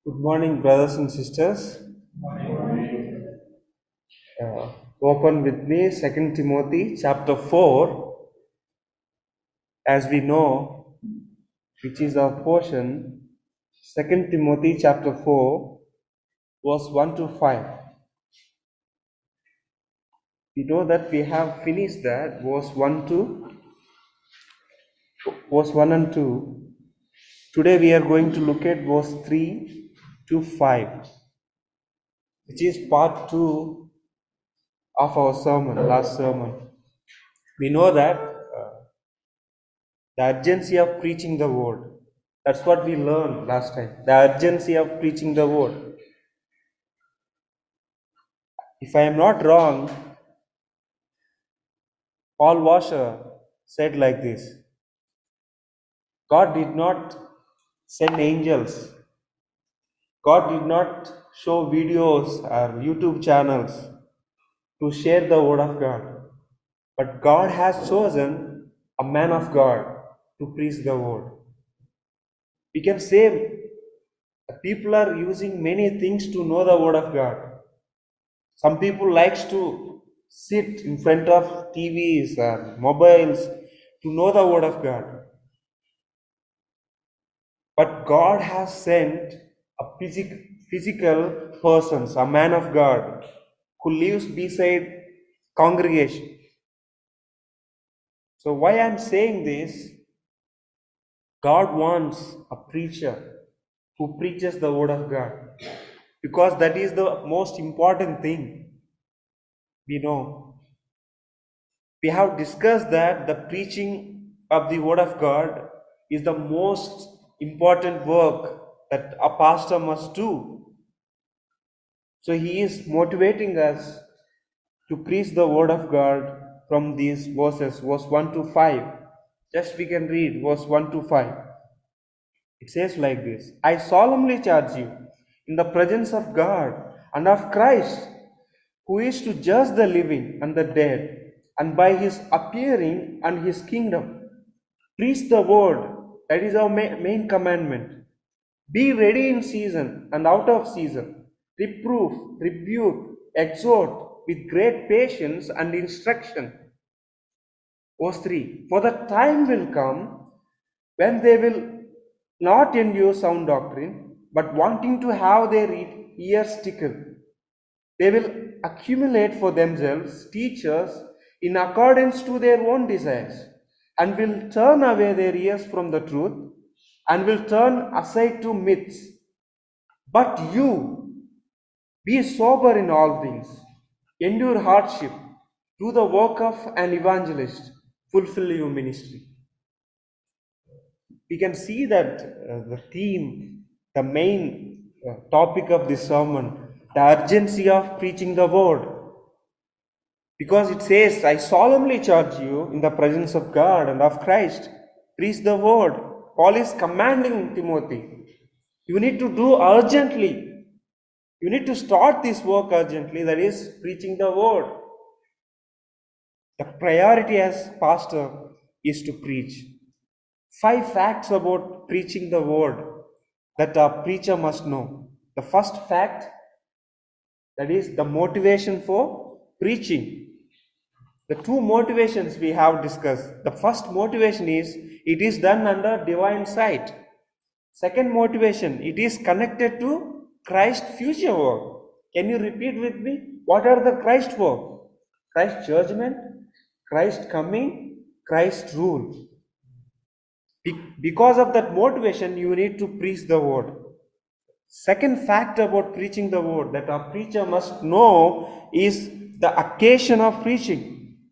Good morning, brothers and sisters. Open with me Second Timothy chapter 4. As we know, which is our portion, Second Timothy chapter 4, verse 1 to 5. We know that we have finished that, verse 1 and 2. Today we are going to look at verse 3 to 5, which is part 2 of our sermon, last sermon. We know that the urgency of preaching the word. That's what we learned last time. The urgency of preaching the word. If I am not wrong, Paul Washer said like this: God did not send angels. God did not show videos or YouTube channels to share the word of God. But God has chosen a man of God to preach the word. We can say people are using many things to know the word of God. Some people likes to sit in front of TVs or mobiles to know the word of God. But God has sent a physical person, a man of God, who lives beside congregation. So why I'm saying this, God wants a preacher who preaches the word of God, because that is the most important thing we know. We have discussed that the preaching of the word of God is the most important work that a pastor must do. So he is motivating us to preach the word of God from these verses, verse 1 to 5. Just we can read verse 1 to 5. It says like this: I solemnly charge you in the presence of God and of Christ, who is to judge the living and the dead, and by his appearing and his kingdom. Preach the word. That is our main commandment. Be ready in season and out of season. Reproof, rebuke, exhort with great patience and instruction. Verse 3. For the time will come when they will not endure sound doctrine, but wanting to have their ears tickled. They will accumulate for themselves teachers in accordance to their own desires, and will turn away their ears from the truth, and will turn aside to myths. But you, be sober in all things, endure hardship, do the work of an evangelist, fulfill your ministry. We can see that the theme, the main topic of this sermon, the urgency of preaching the word. Because it says, I solemnly charge you in the presence of God and of Christ, preach the word. Paul is commanding Timothy. You need to do urgently. You need to start this work urgently, that is, preaching the word. The priority as pastor is to preach. 5 facts about preaching the word that a preacher must know. The first fact, that is the motivation for preaching. The 2 motivations we have discussed. The first motivation is it is done under divine sight. Second motivation, it is connected to Christ's future work. Can you repeat with me? What are the Christ work? Christ's judgment, Christ's coming, Christ's rule. Because of that motivation, you need to preach the word. Second fact about preaching the word that a preacher must know is the occasion of preaching.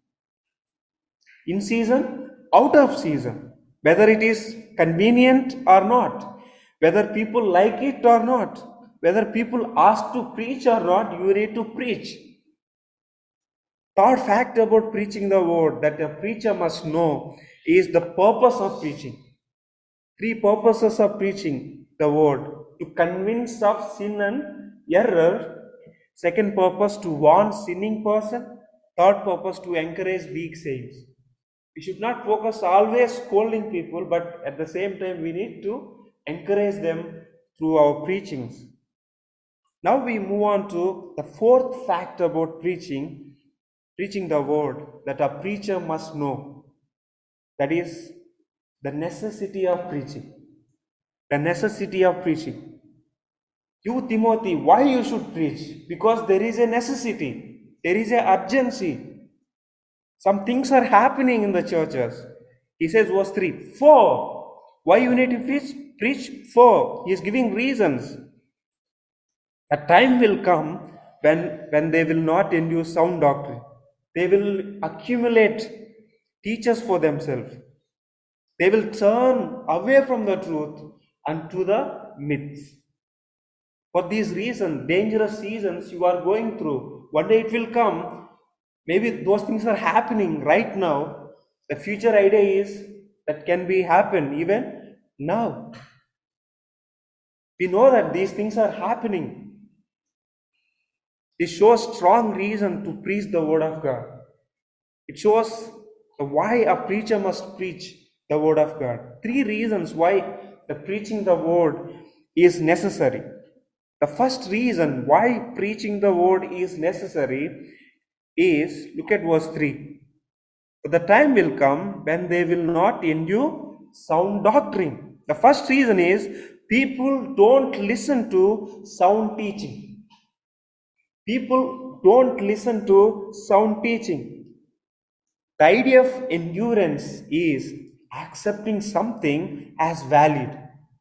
In season, out of season, whether it is convenient or not, whether people like it or not, whether people ask to preach or not, you need to preach. Third fact about preaching the word that a preacher must know is the purpose of preaching. 3 purposes of preaching the word: to convince of sin and error. Second purpose, to warn sinning person. Third purpose, to encourage weak saints. We should not focus always scolding people, but at the same time we need to encourage them through our preachings. Now we move on to the fourth fact about preaching the word that a preacher must know. That is the necessity of preaching. The necessity of preaching. You, Timothy, why you should preach? Because there is a necessity. There is a urgency. Some things are happening in the churches. He says, verse 3, for why you need to preach? Preach for. He is giving reasons. A time will come when they will not endure sound doctrine. They will accumulate teachers for themselves. They will turn away from the truth and to the myths. For these reasons, dangerous seasons you are going through, one day it will come. Maybe those things are happening right now. The future idea is that can be happen even now. We know that these things are happening. This shows strong reason to preach the word of God. It shows why a preacher must preach the word of God. Three reasons why the preaching the word is necessary. The first reason why preaching the word is necessary is, look at verse 3. The time will come when they will not endure sound doctrine. The first reason is people don't listen to sound teaching. People don't listen to sound teaching. The idea of endurance is accepting something as valid.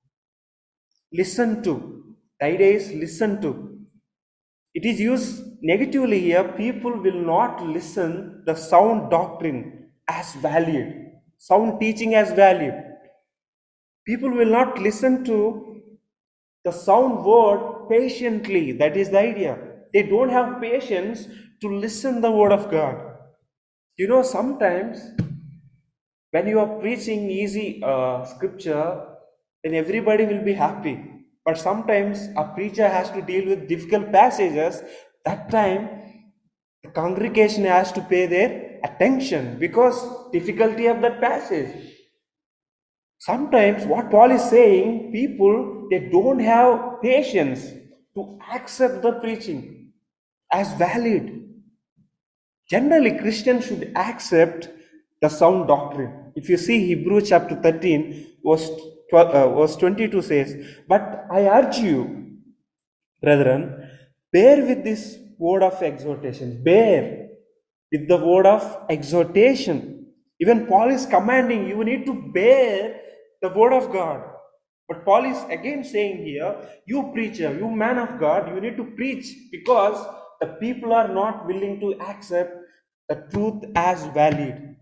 Listen to. The idea is listen to. It is used negatively here. People will not listen the sound doctrine as valid, sound teaching as valid. People will not listen to the sound word patiently. That is the idea. They don't have patience to listen the word of God. You know, sometimes when you are preaching easy scripture, then everybody will be happy. But sometimes a preacher has to deal with difficult passages. That time, the congregation has to pay their attention because difficulty of that passage. Sometimes what Paul is saying, people, they don't have patience to accept the preaching as valid. Generally, Christians should accept the sound doctrine. If you see Hebrews chapter 13, verse 22 says, but I urge you, brethren, bear with this word of exhortation. Bear with the word of exhortation. Even Paul is commanding you need to bear the word of God. But Paul is again saying here, you preacher, you man of God, you need to preach because the people are not willing to accept the truth as valid.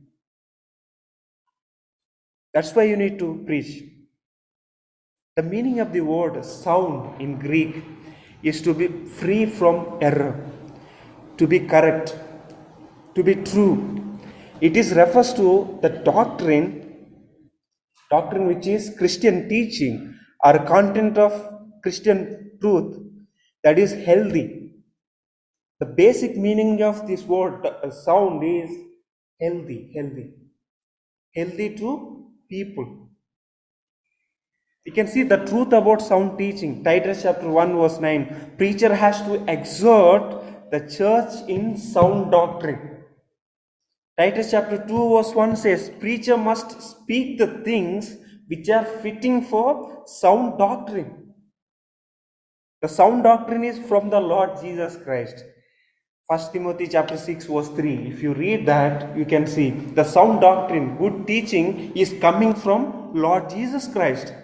That's why you need to preach. The meaning of the word sound in Greek is to be free from error, to be correct, to be true. It is refers to the doctrine which is Christian teaching or content of Christian truth that is healthy. The basic meaning of this word sound is healthy to people. We can see the truth about sound teaching. Titus chapter 1 verse 9. Preacher has to exhort the church in sound doctrine. Titus chapter 2 verse 1 says, preacher must speak the things which are fitting for sound doctrine. The sound doctrine is from the Lord Jesus Christ. 1 Timothy chapter 6 verse 3. If you read that, you can see the sound doctrine, good teaching is coming from Lord Jesus Christ.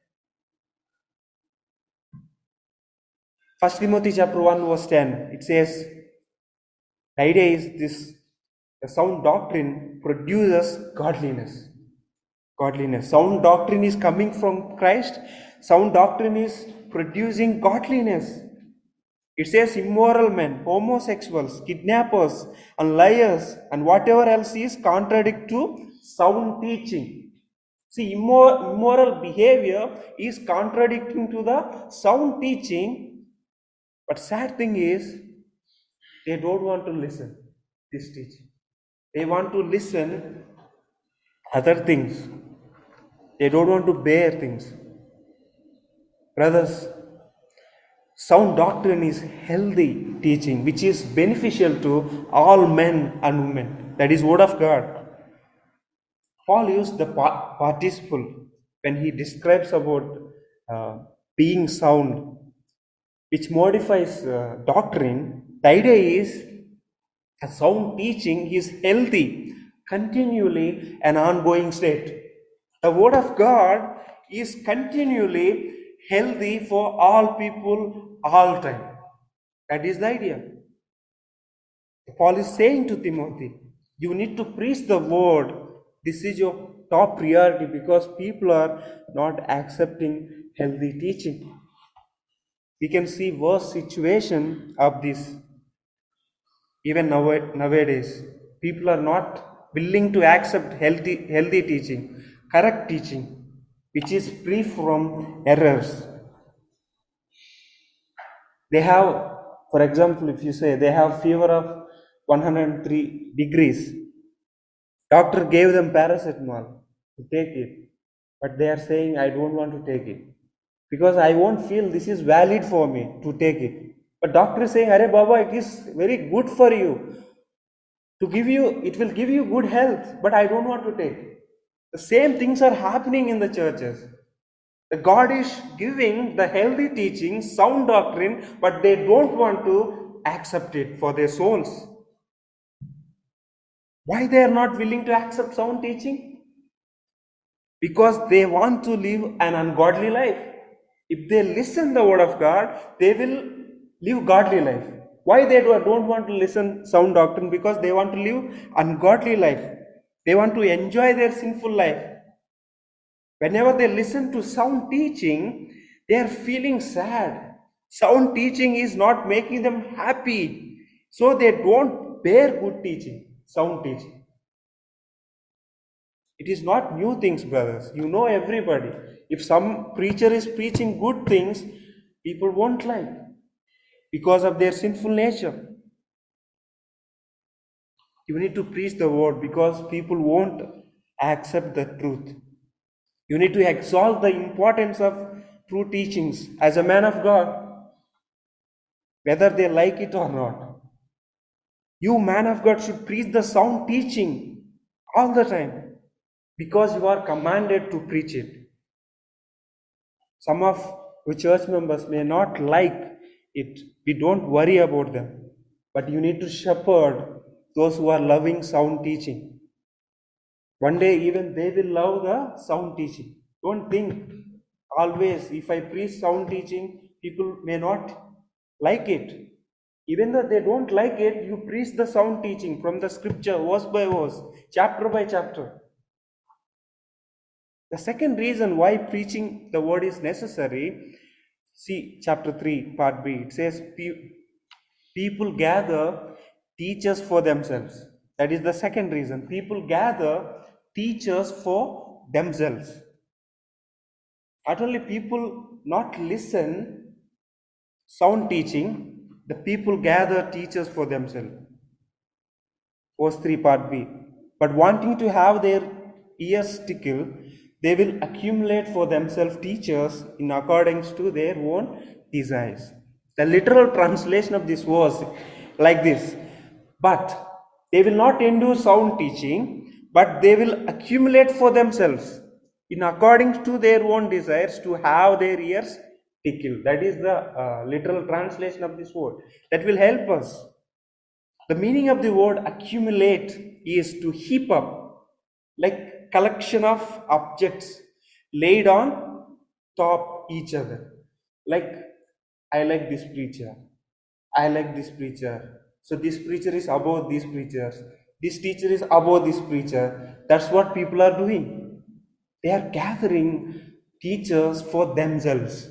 1 Timothy chapter 1 verse 10. It says, the idea is this, the sound doctrine produces godliness. Godliness. Sound doctrine is coming from Christ. Sound doctrine is producing godliness. It says immoral men, homosexuals, kidnappers, and liars, and whatever else is contradict to sound teaching. See, immoral behavior is contradicting to the sound teaching. But sad thing is, they don't want to listen this teaching. They want to listen other things. They don't want to bear things. Brothers, sound doctrine is healthy teaching which is beneficial to all men and women. That is word of God. Paul used the participle when he describes about uh, being sound, which modifies doctrine. The idea is a sound teaching is healthy, continually an ongoing state. The Word of God is continually healthy for all people, all time. That is the idea. Paul is saying to Timothy, you need to preach the Word. This is your top priority because people are not accepting healthy teaching. We can see worse situation of this. Even nowadays, people are not willing to accept healthy teaching, correct teaching, which is free from errors. They have, for example, if you say they have fever of 103 degrees, doctor gave them paracetamol to take it, but they are saying, I don't want to take it because I won't feel this is valid for me to take it. But doctor is saying, Arey Baba, it is very good for you. To give you, it will give you good health, but I don't want to take. The same things are happening in the churches. The God is giving the healthy teaching, sound doctrine, but they don't want to accept it for their souls. Why they are not willing to accept sound teaching? Because they want to live an ungodly life. If they listen the word of God, they will live godly life. Why they don't want to listen sound doctrine? Because they want to live ungodly life. They want to enjoy their sinful life. Whenever they listen to sound teaching, they are feeling sad. Sound teaching is not making them happy. So they don't bear good teaching, sound teaching. It is not new things, brothers. You know everybody. If some preacher is preaching good things, people won't like because of their sinful nature. You need to preach the word because people won't accept the truth. You need to exalt the importance of true teachings as a man of God, whether they like it or not. You, man of God, should preach the sound teaching all the time because you are commanded to preach it. Some of the church members may not like it. We don't worry about them. But you need to shepherd those who are loving sound teaching. One day, even they will love the sound teaching. Don't think always, if I preach sound teaching, people may not like it. Even though they don't like it, you preach the sound teaching from the scripture, verse by verse, chapter by chapter. The second reason why preaching the word is necessary, see chapter 3, part B. It says, people gather teachers for themselves. That is the second reason. People gather teachers for themselves. Not only people not listen sound teaching, the people gather teachers for themselves. Verse 3, part B. But wanting to have their ears tickle, they will accumulate for themselves teachers in accordance to their own desires. The literal translation of this was like this. But they will not endure sound teaching, but they will accumulate for themselves in according to their own desires to have their ears tickled. That is the literal translation of this word. That will help us. The meaning of the word accumulate is to heap up, like collection of objects laid on top each other. Like, I like this preacher. I like this preacher. So this preacher is above these preachers. This teacher is above this preacher. That's what people are doing. They are gathering teachers for themselves.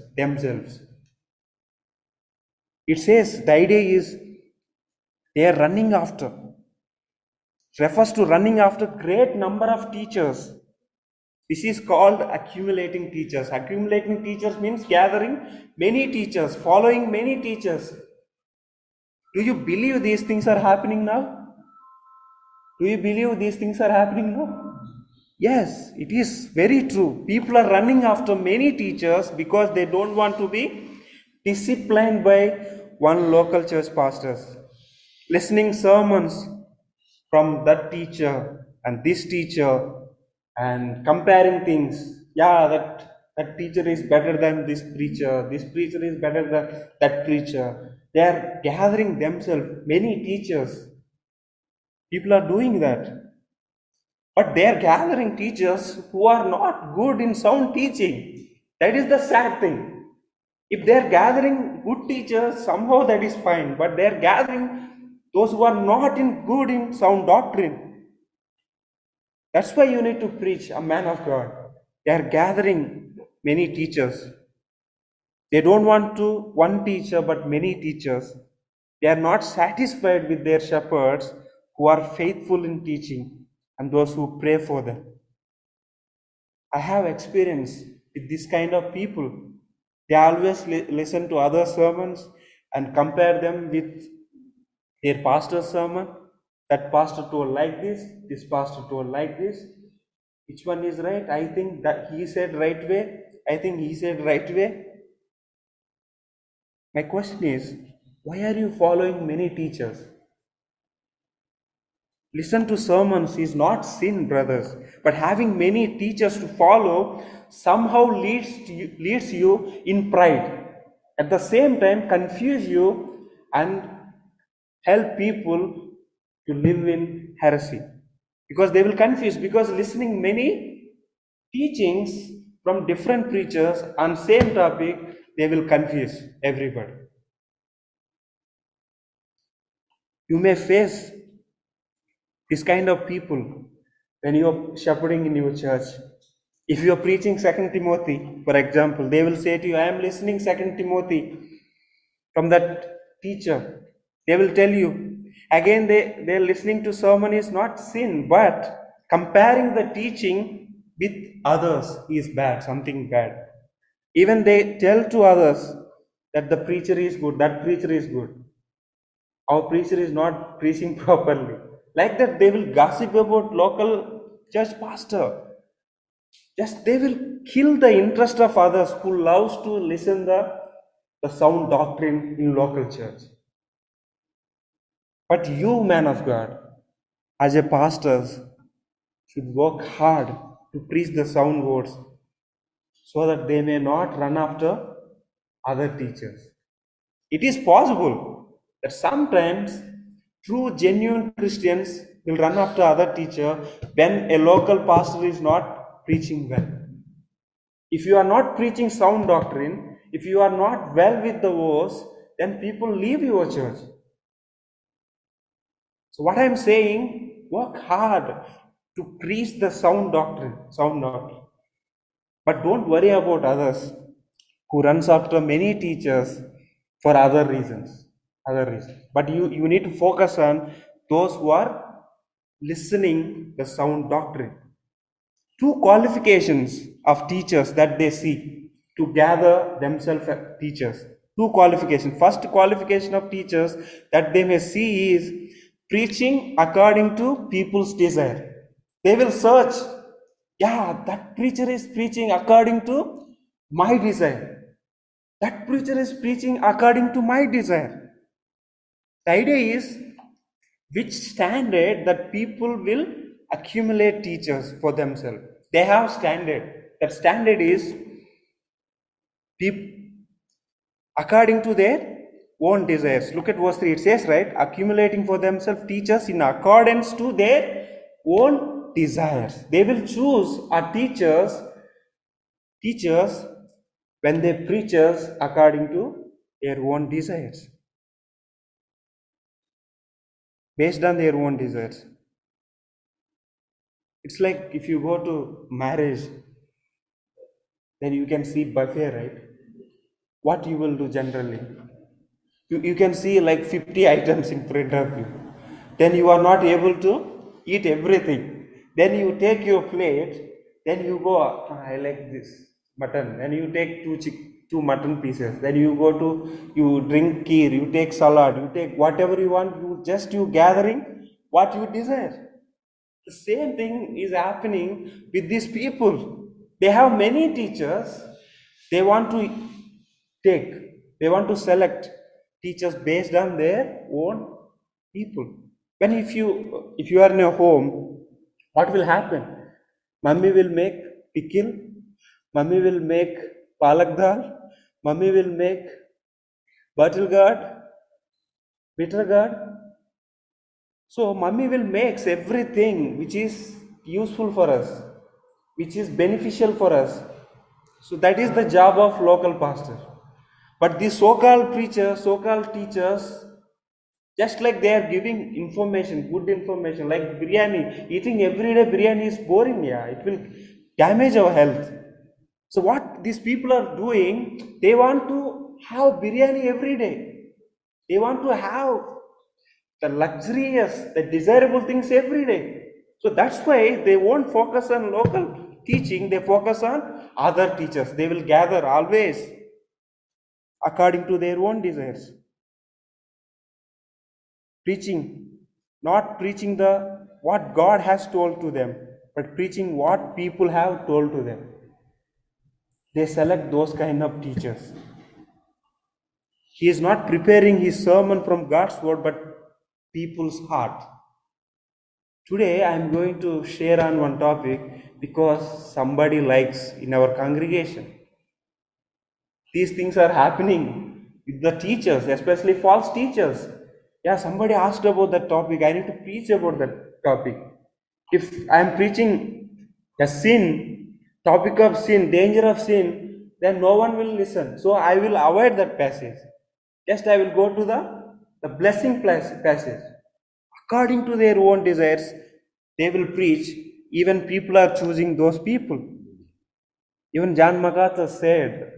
It says the idea is they are running after. Refers to running after great number of teachers. This is called accumulating teachers. Accumulating teachers means gathering many teachers, following many teachers. Do you believe these things are happening now? Do you believe these things are happening now? Yes, it is very true. People are running after many teachers because they don't want to be disciplined by one local church pastors. Listening sermons from that teacher and this teacher and comparing things. Yeah, that teacher is better than this preacher. This preacher is better than that preacher. They are gathering themselves. Many teachers, people are doing that. But they are gathering teachers who are not good in sound teaching. That is the sad thing. If they are gathering good teachers, somehow that is fine. But they are gathering those who are not in good in sound doctrine. That's why you need to preach a man of God. They are gathering many teachers. They don't want to one teacher but many teachers. They are not satisfied with their shepherds who are faithful in teaching and those who pray for them. I have experience with this kind of people. They always listen to other sermons and compare them with their pastor's sermon. That pastor told like this pastor told like this. Which one is right? I think that he said right way. I think he said right way. My question is, why are you following many teachers? Listen to sermons is not sin, brothers, but having many teachers to follow somehow leads you in pride. At the same time, confuse you and help people to live in heresy. Because they will confuse, because listening many teachings from different preachers on same topic, they will confuse everybody. You may face this kind of people when you're shepherding in your church. If you're preaching 2 Timothy, for example, they will say to you, I am listening 2 Timothy from that teacher. They will tell you. Again, they're listening to sermon is not sin, but comparing the teaching with others is bad, something bad. Even they tell to others that the preacher is good, that preacher is good. Our preacher is not preaching properly. Like that, they will gossip about local church pastor. Just they will kill the interest of others who loves to listen the sound doctrine in local church. But you, man of God, as a pastor, should work hard to preach the sound words so that they may not run after other teachers. It is possible that sometimes true, genuine Christians will run after other teacher when a local pastor is not preaching well. If you are not preaching sound doctrine, if you are not well with the words, then people leave your church. So what I am saying, work hard to preach the sound doctrine. But don't worry about others who runs after many teachers for other reasons. But you need to focus on those who are listening the sound doctrine. Two qualifications of teachers that they seek to gather themselves as teachers. Two qualifications. First qualification of teachers that they may see is preaching according to people's desire. They will search, yeah, that preacher is preaching according to my desire. That preacher is preaching according to my desire. The idea is which standard that people will accumulate teachers for themselves. They have standard. That standard is according to their own desires. Look at verse 3. It says, right, accumulating for themselves teachers in accordance to their own desires. They will choose our teachers when they preachers according to their own desires. Based on their own desires. It's like if you go to marriage, then you can see buffet, right? What you will do generally? You can see like 50 items in front of you. Then you are not able to eat everything. Then you take your plate, then you go, I like this mutton. Then you take two mutton pieces. Then you go to, you drink kheer, you take salad, you take whatever you want, you gathering what you desire. The same thing is happening with these people. They have many teachers. They want to take, they want to select teachers based on their own people. When if you are in a home, what will happen? Mummy will make pickle, mummy will make palak dal, mummy will make bottle gourd, bitter gourd. So mummy will makes everything which is useful for us, which is beneficial for us. So that is the job of local pastor. But these so-called preachers, so-called teachers, just like they are giving information, good information, like biryani, eating every day biryani is boring, yeah. It will damage our health. So what these people are doing, they want to have biryani every day. They want to have the luxurious, the desirable things every day. So that's why they won't focus on local teaching, they focus on other teachers. They will gather always according to their own desires. Preaching, not preaching the what God has told to them, but preaching what people have told to them. They select those kind of teachers. He is not preparing his sermon from God's word, but people's heart. Today I am going to share on one topic because somebody likes in our congregation. These things are happening with the teachers, especially false teachers. Yeah, somebody asked about that topic. I need to preach about that topic. If I am preaching a sin, topic of sin, danger of sin, then no one will listen. So I will avoid that passage. Just I will go to the blessing passage. According to their own desires, they will preach. Even people are choosing those people. Even John MacArthur said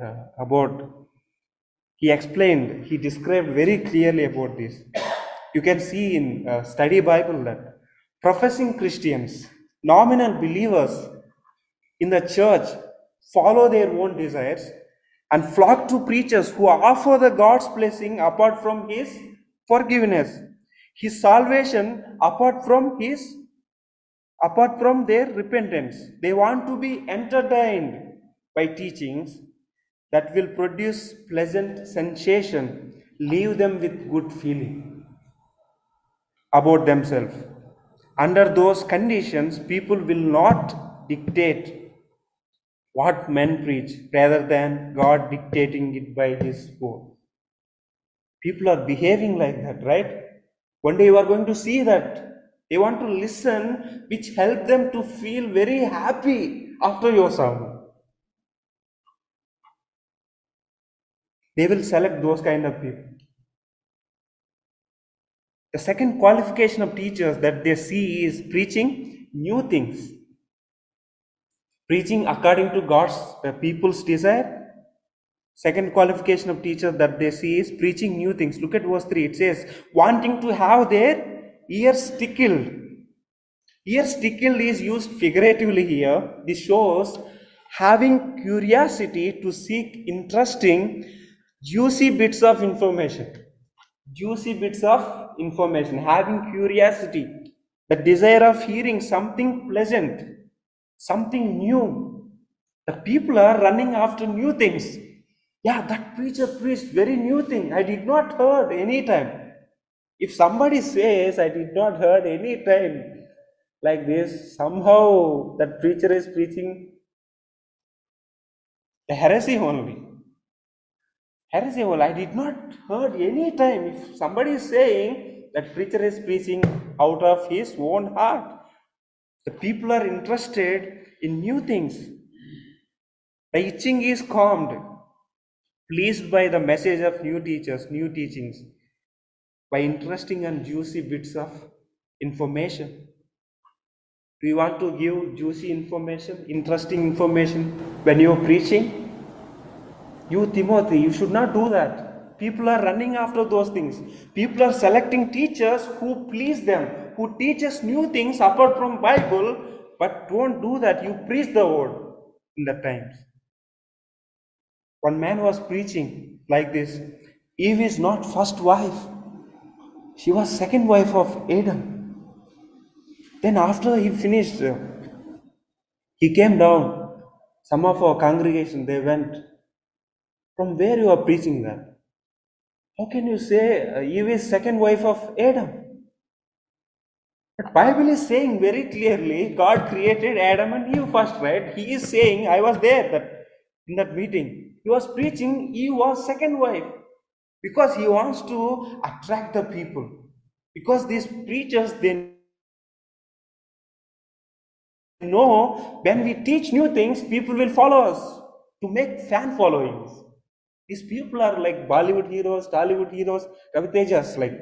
he explained, he described very clearly about this. You can see in study Bible that professing Christians, nominal believers in the church follow their own desires and flock to preachers who offer the God's blessing apart from his forgiveness, his salvation apart from their repentance. They want to be entertained by teachings that will produce pleasant sensation, leave them with good feeling about themselves. Under those conditions, people will not dictate what men preach rather than God dictating it by his word. People are behaving like that, right? One day you are going to see that. They want to listen, which help them to feel very happy after your sermon. They will select those kind of people. The second qualification of teachers that they see is preaching new things. Preaching according to God's people's desire. Second qualification of teachers that they see is preaching new things. Look at verse 3. It says, wanting to have their ears tickled. Ears tickled is used figuratively here. This shows having curiosity to seek interesting, juicy bits of information. Juicy bits of information. Having curiosity. The desire of hearing something pleasant, something new. The people are running after new things. Yeah, that preacher preached very new thing. I did not heard any time. If somebody says I did not heard any time like this, somehow that preacher is preaching a heresy only. Heresy only. I did not heard any time. If somebody is saying that preacher is preaching out of his own heart, the people are interested in new things. The itching is calmed, pleased by the message of new teachers, new teachings, by interesting and juicy bits of information. Do you want to give juicy information, interesting information when you are preaching? You, Timothy, you should not do that. People are running after those things. People are selecting teachers who please them, who teach us new things apart from Bible, but don't do that. You preach the word in the times. One man was preaching like this. Eve is not first wife. She was second wife of Adam. Then after he finished, he came down. Some of our congregation, they went, from where you are preaching that? How can you say Eve is second wife of Adam? But Bible is saying very clearly, God created Adam and Eve first, right? He is saying, I was there in that meeting. He was preaching, Eve was second wife. Because he wants to attract the people. Because these preachers, they know when we teach new things, people will follow us to make fan followings. These people are like Bollywood heroes, Tollywood heroes, Ravi Tejas, like,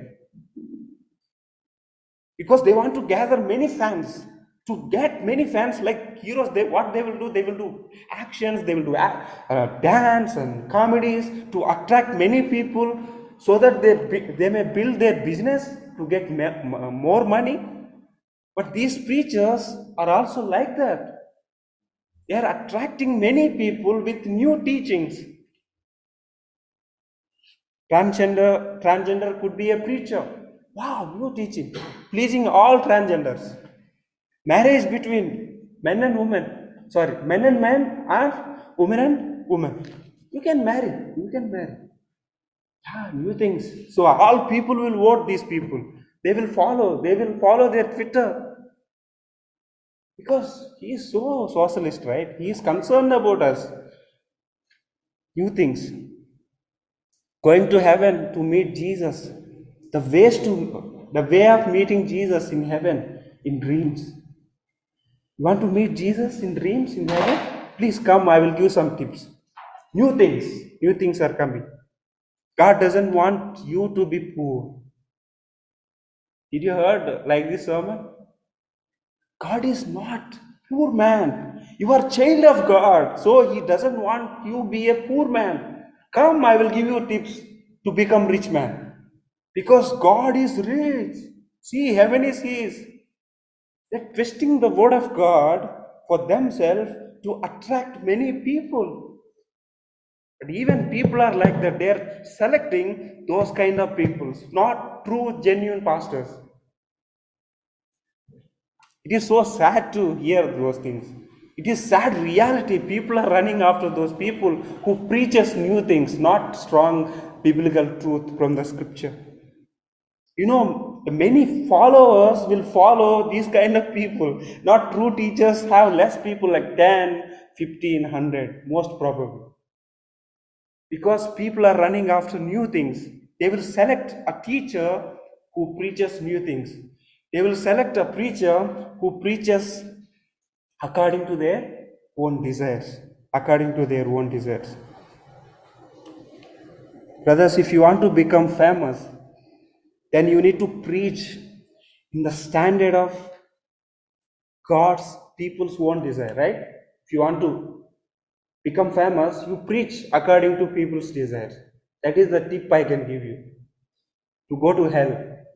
because they want to gather many fans. To get many fans like heroes, what they will do actions, they will do dance and comedies to attract many people, so that they may build their business to get more money. But these preachers are also like that. They are attracting many people with new teachings. Transgender could be a preacher. Wow, new teaching, pleasing all transgenders. Marriage between men and women. Sorry, men and men and women and women. You can marry. You can marry. Yeah, new things. So all people will vote these people. They will follow. They will follow their Twitter. Because he is so socialist, right? He is concerned about us. New things. Going to heaven to meet Jesus. The way of meeting Jesus in heaven, in dreams. You want to meet Jesus in dreams in heaven? Please come, I will give some tips. New things are coming. God doesn't want you to be poor. Did you heard like this sermon? God is not poor man. You are child of God, so He doesn't want you be a poor man. Come, I will give you tips to become rich man. Because God is rich. See, heaven is His. They're twisting the word of God for themselves to attract many people. But even people are like that. They're selecting those kind of people, not true, genuine pastors. It is so sad to hear those things. It is sad reality. People are running after those people who preaches new things, not strong biblical truth from the scripture. You know, many followers will follow these kind of people. Not true teachers have less people, like 10, 15, 100, most probably. Because people are running after new things. They will select a teacher who preaches new things. They will select a preacher who preaches according to their own desires. According to their own desires. Brothers, if you want to become famous, then you need to preach in the standard of God's people's own desire, right? If you want to become famous, you preach according to people's desires. That is the tip I can give you to go to hell.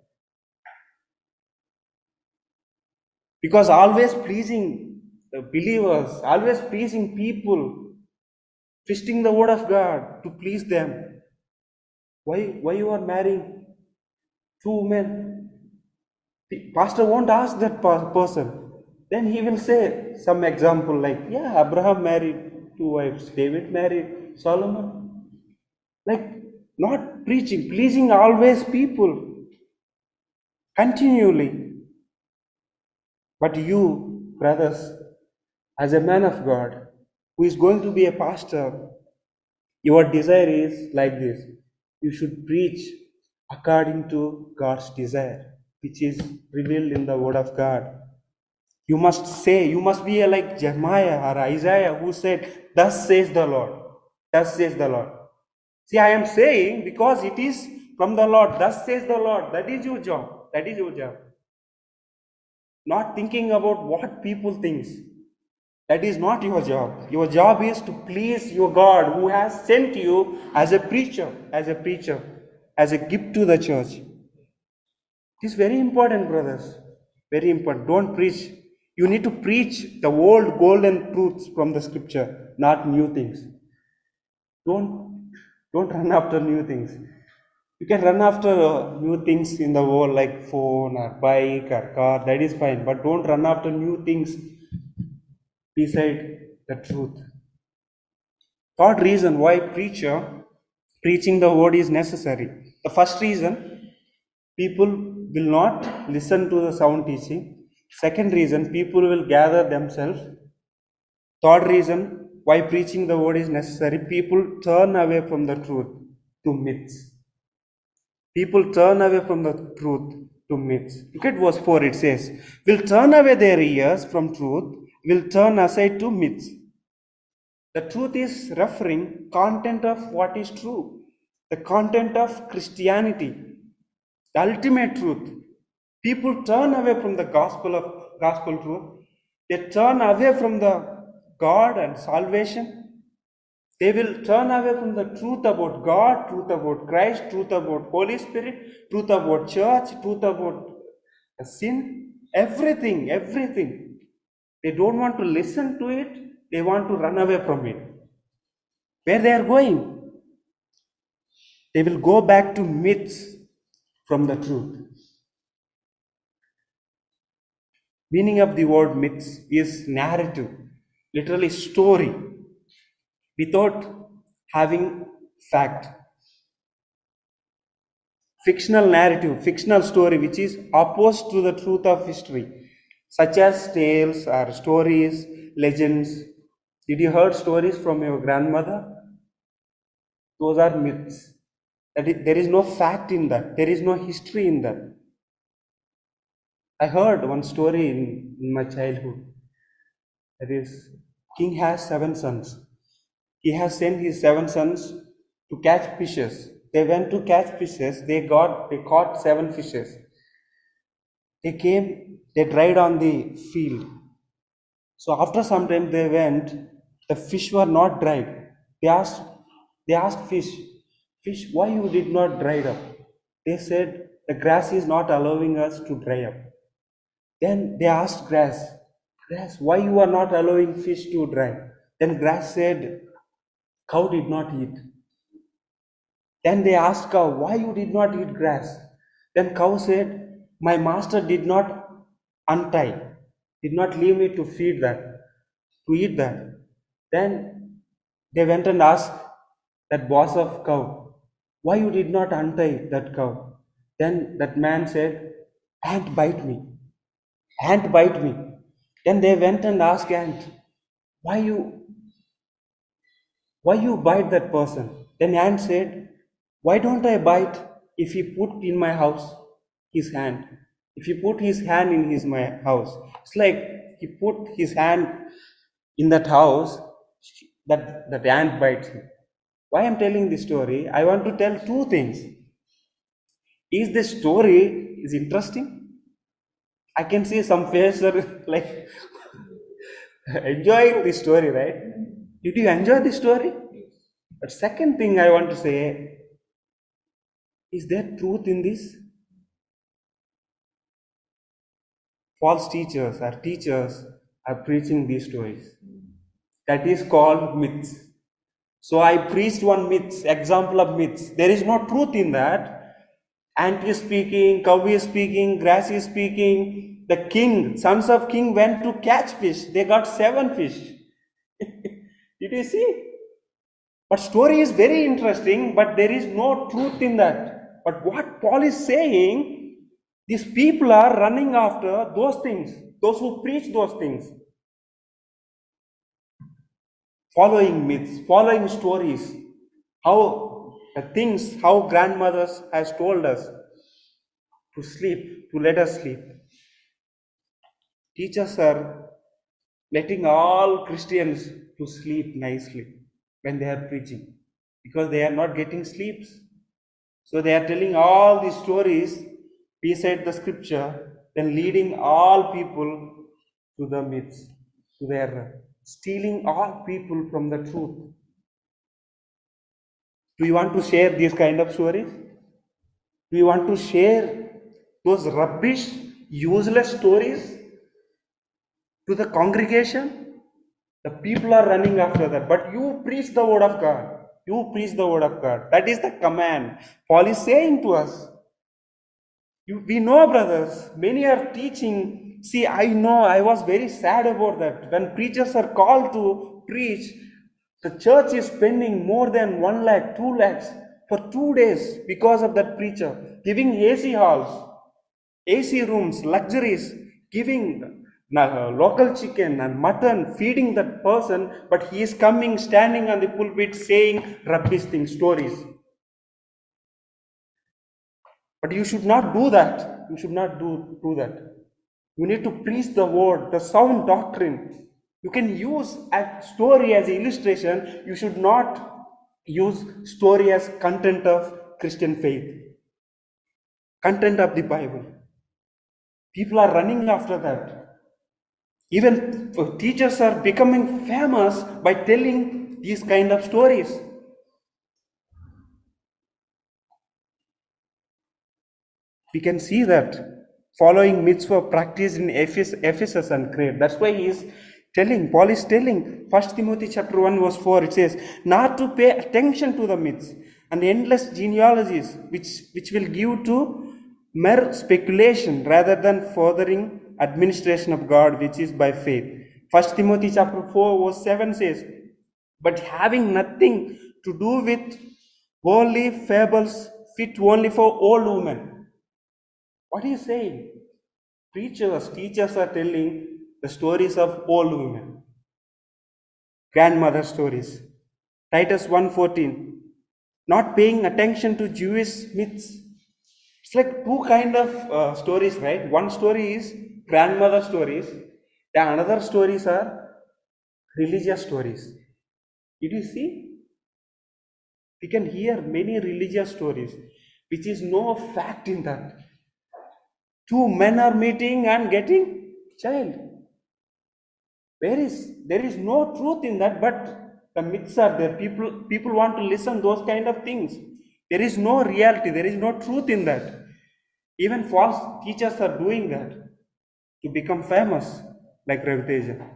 Because always pleasing the believers, always pleasing people, twisting the word of God to please them. Why you are marrying two women? The pastor won't ask that person. Then he will say some example like, yeah, Abraham married two wives, David married Solomon. Like, not preaching, pleasing always people continually. But you, brothers, as a man of God who is going to be a pastor, your desire is like this. You should preach according to God's desire, which is revealed in the Word of God. You must say, you must be like Jeremiah or Isaiah who said, thus says the Lord. Thus says the Lord. See, I am saying because it is from the Lord. Thus says the Lord. That is your job. That is your job. Not thinking about what people think. That is not your job. Your job is to please your God who has sent you as a preacher, as a gift to the church. It is very important, brothers. Very important. Don't preach. You need to preach the old golden truths from the scripture, not new things. Don't run after new things. You can run after new things in the world like phone or bike or car, that is fine, but don't run after new things beside the truth. Third reason why preaching the word is necessary. The first reason, people will not listen to the sound teaching. Second reason, people will gather themselves. Third reason why preaching the word is necessary, people turn away from the truth to myths. People turn away from the truth to myths. Look at verse 4, it says, will turn away their ears from truth, will turn aside to myths. The truth is referring content of what is true, the content of Christianity, the ultimate truth. People turn away from the gospel truth. They turn away from the God and salvation. They will turn away from the truth about God, truth about Christ, truth about Holy Spirit, truth about church, truth about sin, everything, everything. They don't want to listen to it, they want to run away from it. Where they are going? They will go back to myths from the truth. Meaning of the word myths is narrative, literally story, without having fact. Fictional narrative, fictional story which is opposed to the truth of history, such as tales or stories, legends. Did you heard stories from your grandmother? Those are myths. There is no fact in that. There is no history in that. I heard one story in my childhood. That is, king has 7 sons. He has sent his 7 sons to catch fishes. They went to catch fishes. They caught 7 fishes. They came, they dried on the field. So after some time they went, the fish were not dried. They asked fish, why you did not dry up? They said, the grass is not allowing us to dry up. Then they asked grass, why you are not allowing fish to dry? Then grass said, cow did not eat. Then they asked cow, why you did not eat grass? Then cow said, my master did not untie, did not leave me to eat that. Then they went and asked that boss of cow, why you did not untie that cow? Then that man said, ant bite me, ant bite me. Then they went and asked ant, why you bite that person? Then ant said, why don't I bite if he put in my house his hand? If he put his hand in my house, it's like he put his hand in that house, that ant bites him. Why I'm telling this story? I want to tell two things. Is this story is interesting? I can see some faces are like enjoying this story, right? Did you enjoy this story? But second thing I want to say, is there truth in this? False teachers are preaching these stories. That is called myths. So I preached one myth, example of myths. There is no truth in that. Ant is speaking, cow is speaking, grass is speaking. The king, sons of king went to catch fish. They got 7 fish. Did you see? But story is very interesting, but there is no truth in that. But what Paul is saying, these people are running after those things, those who preach those things. Following myths, following stories, how grandmothers has told us to sleep, to let us sleep. Teachers are letting all Christians to sleep nicely when they are preaching, because they are not getting sleeps. So they are telling all these stories beside the scripture, then leading all people to the myths, to their stealing all people from the truth. Do you want to share these kind of stories? Do you want to share those rubbish, useless stories to the congregation? The people are running after that, but you preach the word of God. You preach the word of God. That is the command. Paul is saying to us. We know, brothers, many are teaching. See, I know, I was very sad about that. When preachers are called to preach, the church is spending more than 1 lakh, 2 lakhs for 2 days because of that preacher. Giving AC halls, AC rooms, luxuries, giving local chicken and mutton, feeding that person, but he is coming, standing on the pulpit saying rubbish things, stories. But you should not do that. You should not do that. You need to preach the word, the sound doctrine. You can use a story as an illustration. You should not use story as content of Christian faith, content of the Bible. People are running after that. Even teachers are becoming famous by telling these kind of stories. We can see that following mitzvah practiced in Ephesus and Crete. That's why Paul is telling, 1 Timothy chapter 1 verse 4, it says, not to pay attention to the myths and endless genealogies which will give to mere speculation rather than furthering administration of God which is by faith. 1 Timothy chapter 4 verse 7 says, but having nothing to do with worldly fables fit only for old women. What are you saying? Preachers, teachers are telling the stories of old women, grandmother stories. Titus 1:14, not paying attention to Jewish myths. It's like two kind of stories, right? One story is grandmother stories. The another stories are religious stories. Did you see? We can hear many religious stories, which is no fact in that. Two men are meeting and getting child. There is no truth in that, but the myths are there. People want to listen those kind of things. There is no reality, there is no truth in that. Even false teachers are doing that to become famous, like Raviteja.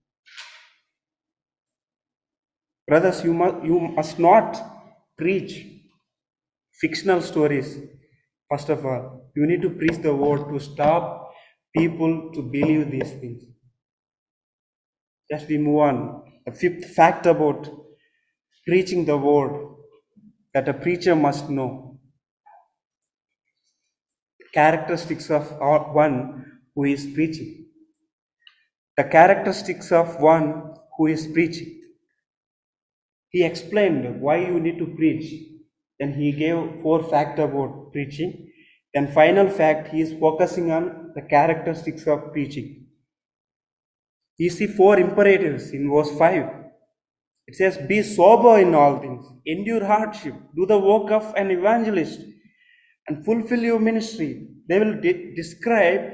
Brothers, you must not preach fictional stories. First of all, you need to preach the word to stop people to believe these things. Just we move on. The fifth fact about preaching the word that a preacher must know. Characteristics of one who is preaching. The characteristics of one who is preaching. He explained why you need to preach. Then he gave 4 facts about preaching. Then final fact, he is focusing on the characteristics of preaching. You see 4 imperatives in verse 5. It says, be sober in all things, endure hardship, do the work of an evangelist, and fulfill your ministry. They will be described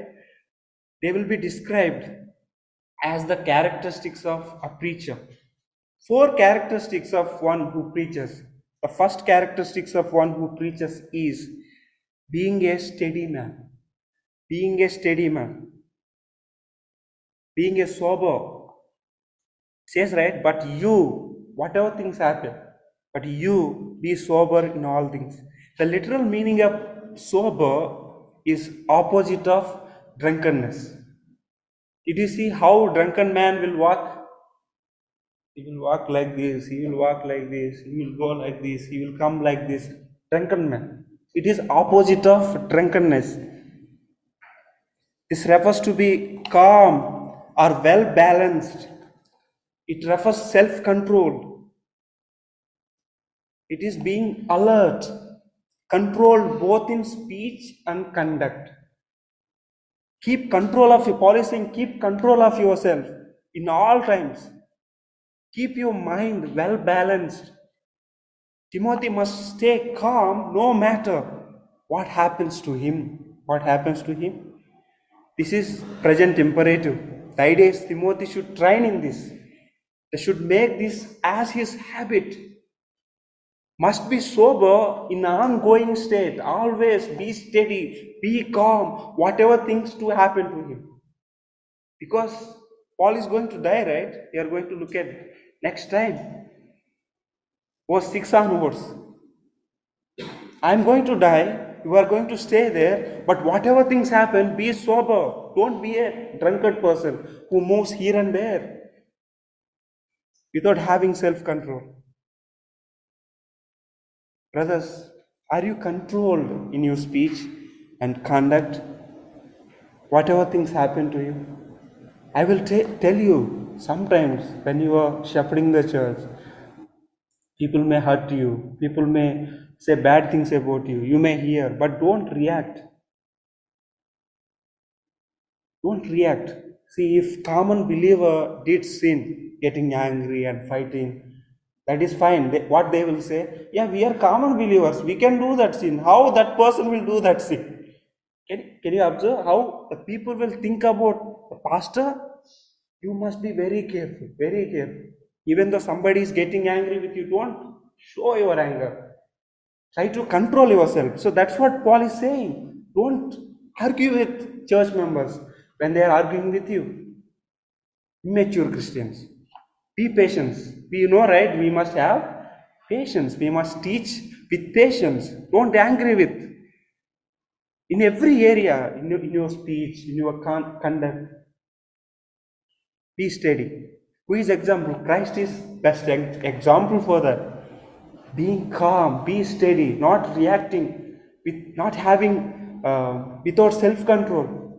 as the characteristics of a preacher. 4 characteristics of one who preaches. The first characteristics of one who preaches is being a steady man. Being a steady man. Being a sober. It says, right, but you, whatever things happen, but you be sober in all things. The literal meaning of sober is opposite of drunkenness. Did you see how drunken man will walk? He will walk like this, he will walk like this, he will go like this, he will come like this. Drunken man. It is opposite of drunkenness. This refers to be calm or well balanced. It refers self-control. It is being alert, controlled both in speech and conduct. Keep control of your policing, keep control of yourself in all times. Keep your mind well balanced. Timothy must stay calm no matter what happens to him. What happens to him? This is present imperative. The idea is Timothy should train in this. They should make this as his habit. Must be sober in an ongoing state. Always be steady, be calm, whatever things to happen to him. Because Paul is going to die, right? We are going to look at next time. verse 6 onwards. I'm going to die, you are going to stay there, but whatever things happen, be sober. Don't be a drunkard person who moves here and there without having self control. Brothers, are you controlled in your speech and conduct? Whatever things happen to you? I will tell you, sometimes when you are shepherding the church, people may hurt you, people may say bad things about you, you may hear, but don't react. Don't react. See, if common believer did sin, getting angry and fighting, that is fine. What they will say, yeah, we are common believers, we can do that sin. How that person will do that sin? Can you observe how the people will think about the pastor? You must be very careful, very careful. Even though somebody is getting angry with you, don't show your anger. Try to control yourself. So that's what Paul is saying. Don't argue with church members when they are arguing with you. Immature Christians. Be patient. We know, right? We must have patience. We must teach with patience. Don't angry with. In every area, in your speech, in your conduct, be steady. Who is example? Christ is best example for that. Being calm, be steady, not reacting, with not having without self-control.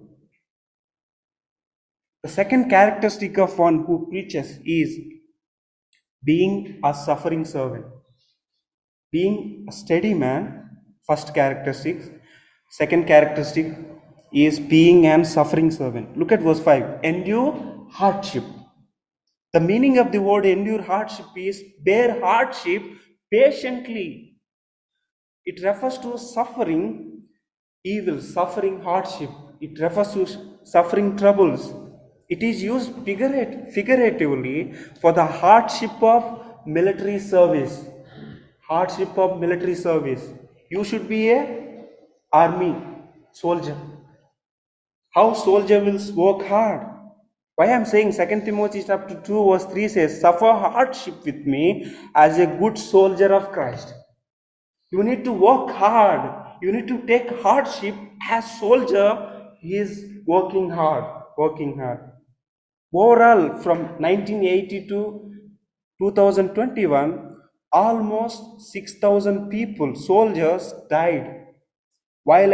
The second characteristic of one who preaches is being a suffering servant. Being a steady man, first characteristic. Second characteristic is being an suffering servant. Look at verse 5. Endure hardship. The meaning of the word endure hardship is bear hardship patiently. It refers to suffering evil, suffering hardship. It refers to suffering troubles. It is used figuratively for the hardship of military service. Hardship of military service. You should be a army soldier. How soldier will work hard. Why I'm saying 2 Timothy chapter 2 verse 3 says, suffer hardship with me as a good soldier of Christ. You need to work hard. You need to take hardship as soldier. He is working hard, working hard. Overall, from 1980 to 2021, almost 6,000 people, soldiers, died while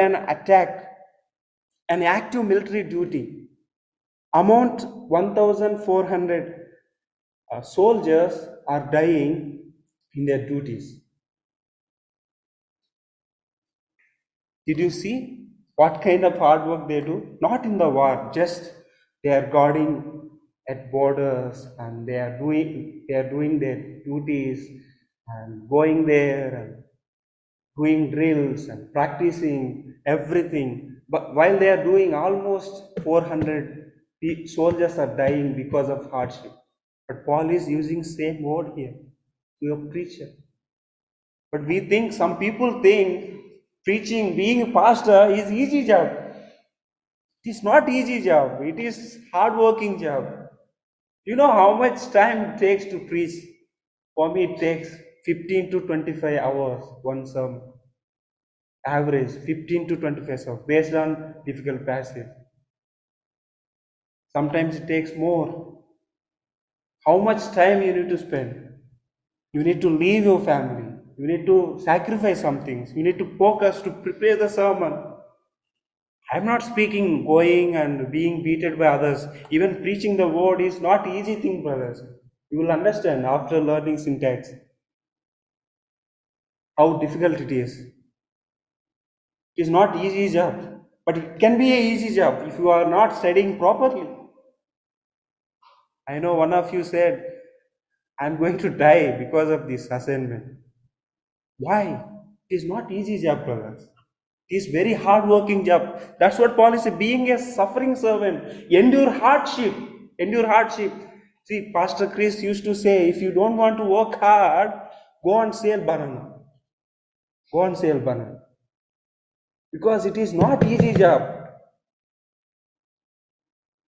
an active military duty. Amount 1,400 soldiers are dying in their duties. Did you see what kind of hard work they do? Not in the war, just they are guarding at borders and they are doing their duties and going there and doing drills and practicing everything. But while they are doing, almost 400 soldiers are dying because of hardship. But Paul is using same word here to a preacher. But we think, some people think preaching, being a pastor is easy job. It is not easy job. It is hard working job. You know how much time it takes to preach? For me, it takes 15 to 25 hours one sermon. Average 15 to 25 hours based on difficult passage. Sometimes it takes more. How much time you need to spend? You need to leave your family. You need to sacrifice some things. You need to focus to prepare the sermon. I'm not speaking going and being beaten by others. Even preaching the word is not easy thing, brothers. You will understand after learning syntax how difficult it is. It is not easy job, but it can be a easy job if you are not studying properly. I know one of you said, I'm going to die because of this assignment. Why? It is not easy job, brothers. It is very hard working job. That's what Paul is saying. Being a suffering servant, endure hardship. Endure hardship. See, Pastor Chris used to say, if you don't want to work hard, go and sell banana. Go and sell banana. Because it is not easy job.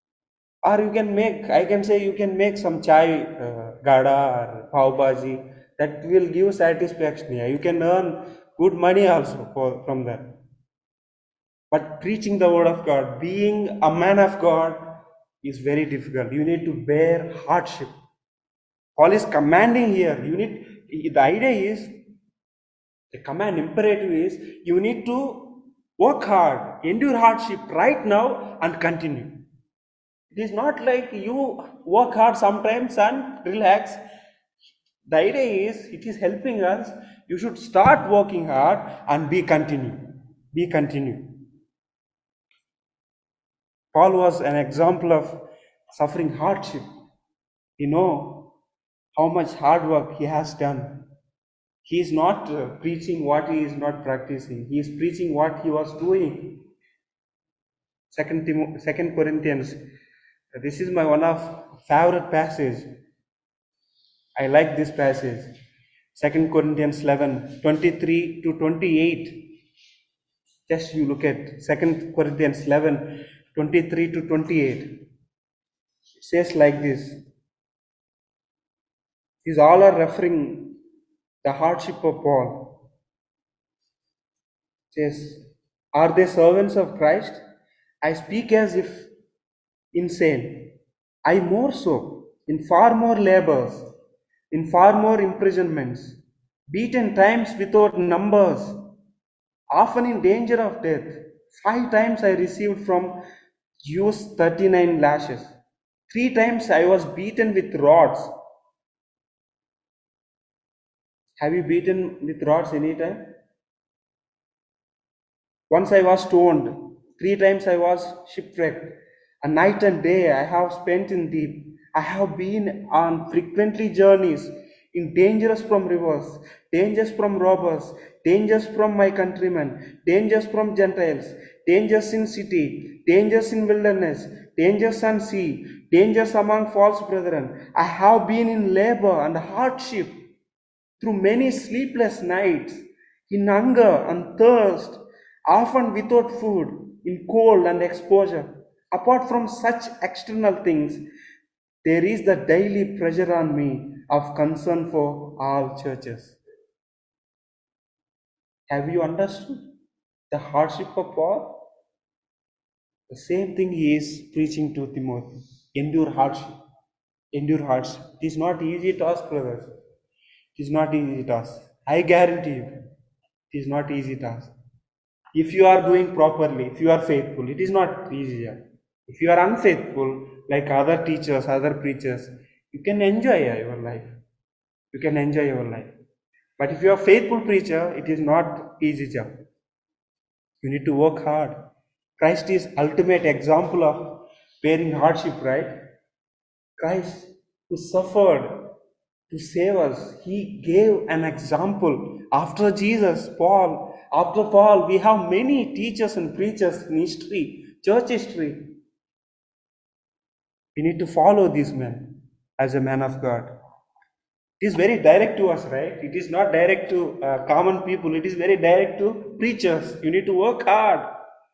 Or you can make, I can say you can make some chai, gada or pav bhaji. That will give satisfaction. Yeah. You can earn good money also from that. But preaching the word of God, being a man of God, is very difficult. You need to bear hardship. Paul is commanding here. The idea is, the command imperative is, you need to work hard, endure hardship right now and continue. It is not like you work hard sometimes and relax. The idea is, it is helping us. You should start working hard and be continue. Be continue. Paul was an example of suffering hardship. You know how much hard work he has done. He is not preaching what he is not practicing. He is preaching what he was doing. Second Corinthians. This is my one of favorite passage. I like this passage. 2 Corinthians 11, 23 to 28. Just you look at 2 Corinthians 11, 23 to 28. It says like this. These all are referring the hardship of Paul. It says, are they servants of Christ? I speak as if insane. I more so, in far more labors, in far more imprisonments, beaten times without numbers, often in danger of death. 5 times I received from Jews 39 lashes. 3 times I was beaten with rods. Have you beaten with rods any time? Once I was stoned. 3 times I was shipwrecked. A night and day I have spent in deep. I have been on frequently journeys, in dangers from rivers, dangers from robbers, dangers from my countrymen, dangers from Gentiles, dangers in city, dangers in wilderness, dangers on sea, dangers among false brethren. I have been in labor and hardship, through many sleepless nights, in hunger and thirst, often without food, in cold and exposure. Apart from such external things, there is the daily pressure on me of concern for all churches. Have you understood the hardship of Paul? The same thing he is preaching to Timothy. Endure hardship. Endure hardship. It is not easy task, brothers. It is not easy task. I guarantee you, it is not easy task. If you are doing properly, if you are faithful, it is not easier. If you are unfaithful, like other teachers, other preachers, you can enjoy your life. You can enjoy your life. But if you are a faithful preacher, it is not easy job. You need to work hard. Christ is ultimate example of bearing hardship, right? Christ, who suffered to save us, he gave an example. After Jesus, after Paul, we have many teachers and preachers in history, church history. We need to follow this man as a man of God. It is very direct to us, right? It is not direct to common people. It is very direct to preachers. You need to work hard.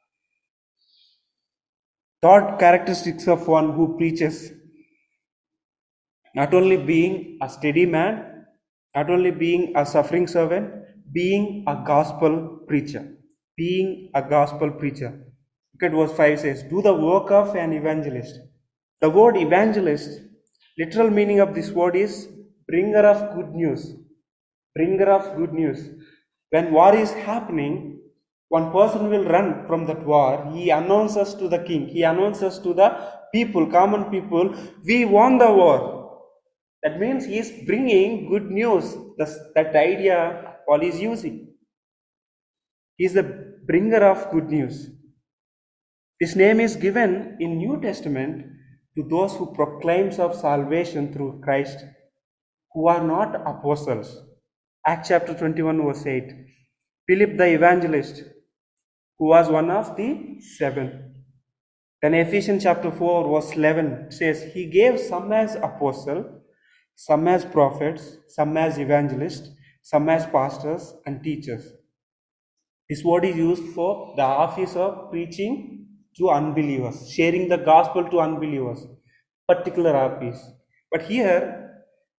Third characteristics of one who preaches: not only being a steady man, not only being a suffering servant, being a gospel preacher. Being a gospel preacher. Look at verse 5 says, do the work of an evangelist. The word evangelist, literal meaning of this word is bringer of good news. Bringer of good news. When war is happening, one person will run from that war. He announces to the king, he announces to the people, common people, we won the war. That means he is bringing good news. That idea Paul is using. He is the bringer of good news. This name is given in New Testament to those who proclaims of salvation through Christ, who are not apostles. Acts chapter 21 verse 8. Philip the evangelist, who was one of the 7. Then Ephesians chapter 4 verse 11 says, he gave some as apostle, some as prophets, some as evangelists, some as pastors and teachers. This word is used for the office of preaching to unbelievers, sharing the gospel to unbelievers, particular office. But here,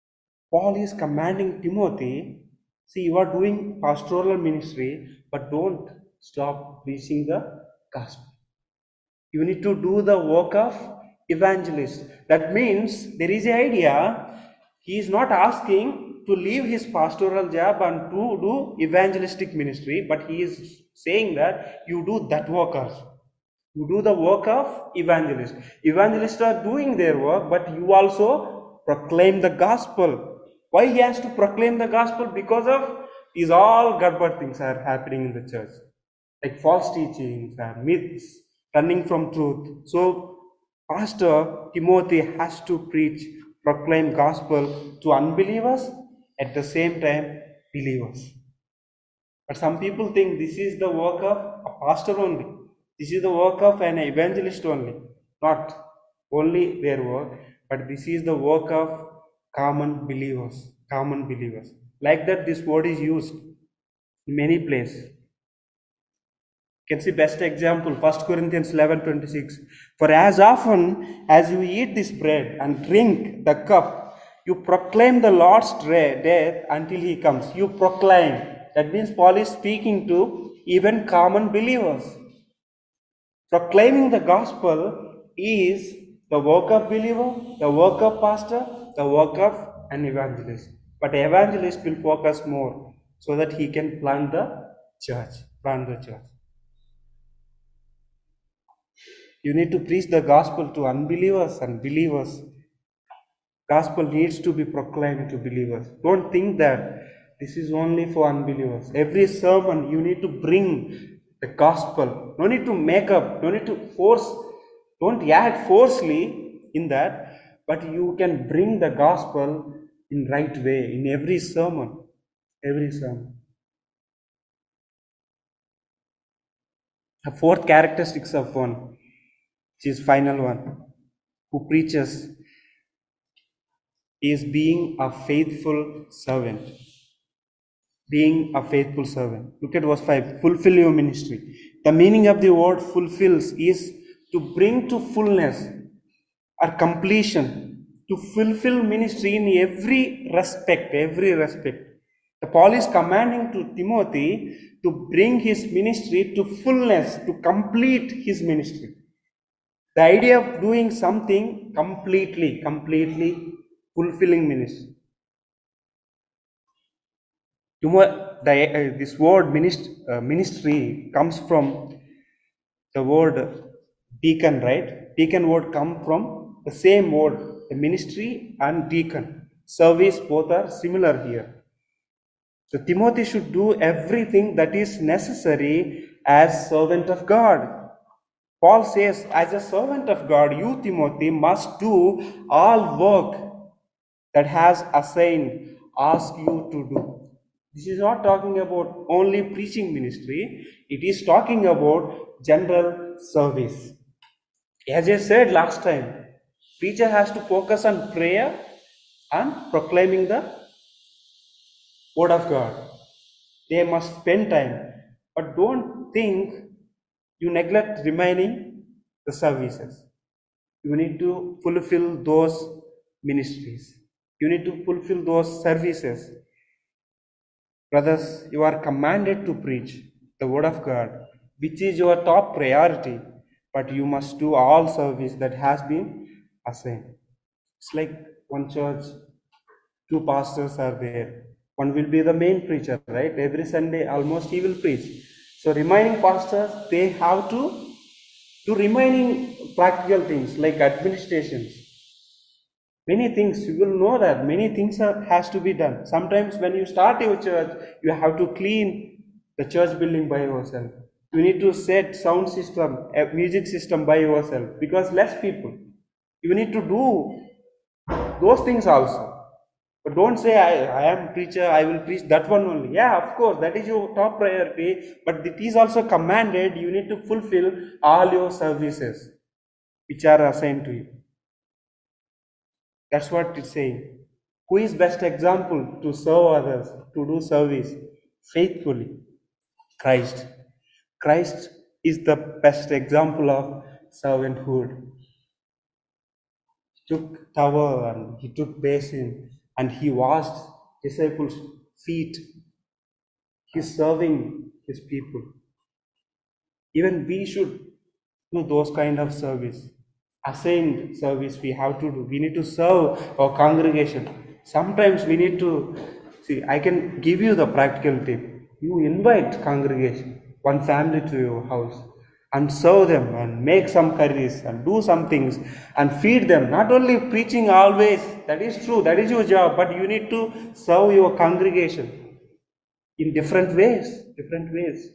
Paul is commanding Timothy, see, you are doing pastoral ministry, but don't stop preaching the gospel. You need to do the work of evangelist. That means there is an idea. He is not asking to leave his pastoral job and to do evangelistic ministry, but he is saying that you do that work also. You do the work of evangelist. Evangelists are doing their work, but you also proclaim the gospel. Why he has to proclaim the gospel? Because of these all garbage things are happening in the church, like false teachings and myths, turning from truth. So, Pastor Timothy has to preach, proclaim gospel to unbelievers at the same time believers. But some people think this is the work of a pastor only. This is the work of an evangelist only. Not only their work, but this is the work of common believers. Common believers. Like that, this word is used in many places. You can see best example, 1 Corinthians 11:26. For as often as you eat this bread and drink the cup, you proclaim the Lord's death until he comes. You proclaim. That means Paul is speaking to even common believers. Proclaiming the gospel is the work of believer, the work of pastor, the work of an evangelist. But evangelist will focus more so that he can plant the church. Plant the church. You need to preach the gospel to unbelievers and believers. Gospel needs to be proclaimed to believers. Don't think that this is only for unbelievers. Every sermon you need to bring the gospel. No need to make up, no need to force, don't add forcefully in that, but you can bring the gospel in right way in every sermon. Every sermon. The fourth characteristics of one, which is final one, who preaches, is being a faithful servant. Being a faithful servant. Look at verse 5. Fulfill your ministry. The meaning of the word fulfills is to bring to fullness or completion. To fulfill ministry in every respect. Every respect. The Paul is commanding to Timothy to bring his ministry to fullness, to complete his ministry. The idea of doing something completely fulfilling ministry. This word ministry comes from the word deacon, right? Deacon word come from the same word, the ministry and deacon. Service, both are similar here. So Timothy should do everything that is necessary as servant of God. Paul says, as a servant of God, you, Timothy, must do all work that has assigned, asked you to do. This is not talking about only preaching ministry. It is talking about general service. As I said last time, preacher has to focus on prayer and proclaiming the word of God. They must spend time. But don't think you neglect remaining the services. You need to fulfill those ministries. You need to fulfill those services. Brothers, you are commanded to preach the word of God, which is your top priority, but you must do all service that has been assigned. It's like one church, two pastors are there. One will be the main preacher, right? Every Sunday, almost he will preach. So remaining pastors, they have to do remaining practical things like administrations. Many things, you will know that many things has to be done. Sometimes when you start your church, you have to clean the church building by yourself. You need to set sound system, a music system by yourself because less people. You need to do those things also. But don't say, I am preacher, I will preach that one only. Yeah, of course, that is your top priority. But it is also commanded, you need to fulfill all your services which are assigned to you. That's what it's saying. Who is best example to serve others, to do service faithfully? Christ. Christ is the best example of servanthood. He took towel and he took basin and he washed disciples' feet. He's serving his people. Even we should do those kind of service. Assigned service we have to do. We need to serve our congregation. Sometimes we need to see. I can give you the practical tip. You invite congregation, one family to your house, and serve them and make some curries and do some things and feed them. Not only preaching always, that is true, that is your job, but you need to serve your congregation in different ways. Different ways.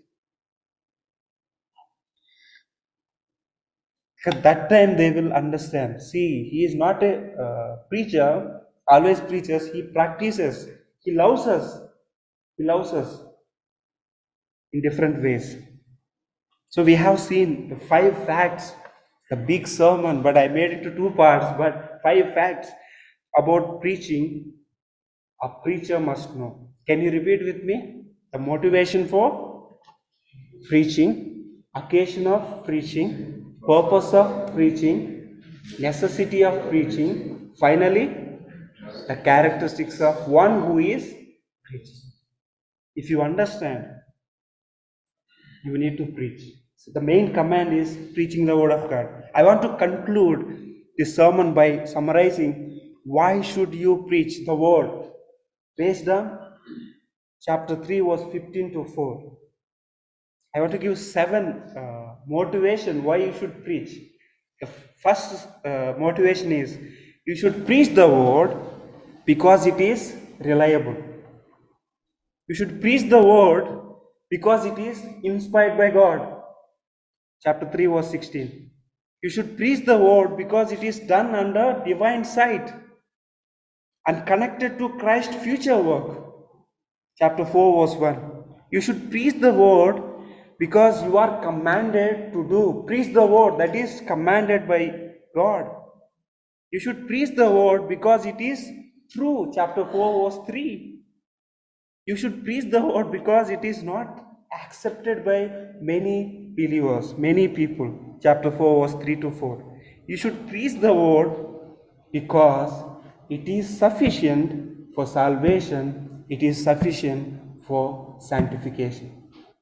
At that time they will understand. See, he is not a preacher, always preaches, he practices. He loves us. He loves us in different ways. So we have seen the 5 facts, the big sermon, but I made it to 2 parts, but 5 facts about preaching a preacher must know. Can you repeat with me? The motivation for preaching, occasion of preaching, purpose of preaching, necessity of preaching, finally, the characteristics of one who is preaching. If you understand, you need to preach. So the main command is preaching the word of God. I want to conclude this sermon by summarizing why should you preach the word based on chapter 3 verse 15 to 4. I want to give 7 motivation why you should preach. The first motivation is you should preach the word because it is reliable. You should preach the word because it is inspired by God. Chapter 3 verse 16. You should preach the word because it is done under divine sight and connected to Christ's future work. Chapter 4 verse 1. You should preach the word because you are commanded to do. Preach the word that is commanded by God. You should preach the word because it is true. Chapter 4 verse 3. You should preach the word because it is not accepted by many believers, many people. Chapter 4 verse 3 to 4. You should preach the word because it is sufficient for salvation. It is sufficient for sanctification.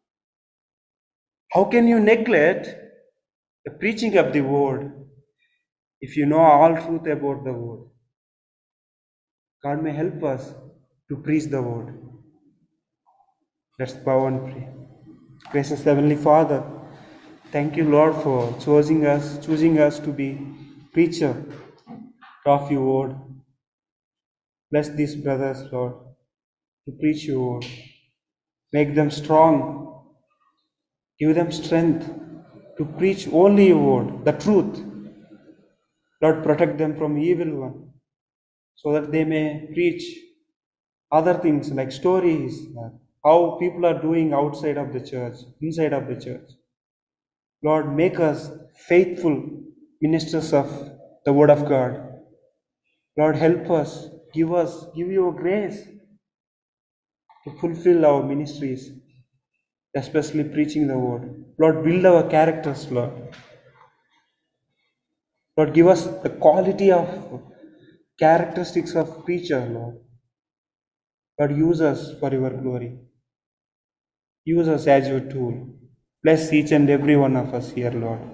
How can you neglect the preaching of the word if you know all truth about the word? God may help us to preach the word. Let's bow and pray. Gracious Heavenly Father, thank you, Lord, for choosing us to be preacher of your word. Bless these brothers, Lord, to preach your word. Make them strong. Give them strength to preach only your word, the truth. Lord, protect them from evil one, so that they may preach other things like stories, how people are doing outside of the church, inside of the church. Lord, make us faithful ministers of the word of God. Lord, help us, give your grace to fulfill our ministries, especially preaching the word. Lord, build our characters, Lord. Lord, give us the quality of characteristics of preacher, Lord. Lord, use us for your glory. Use us as your tool. Bless each and every one of us here, Lord.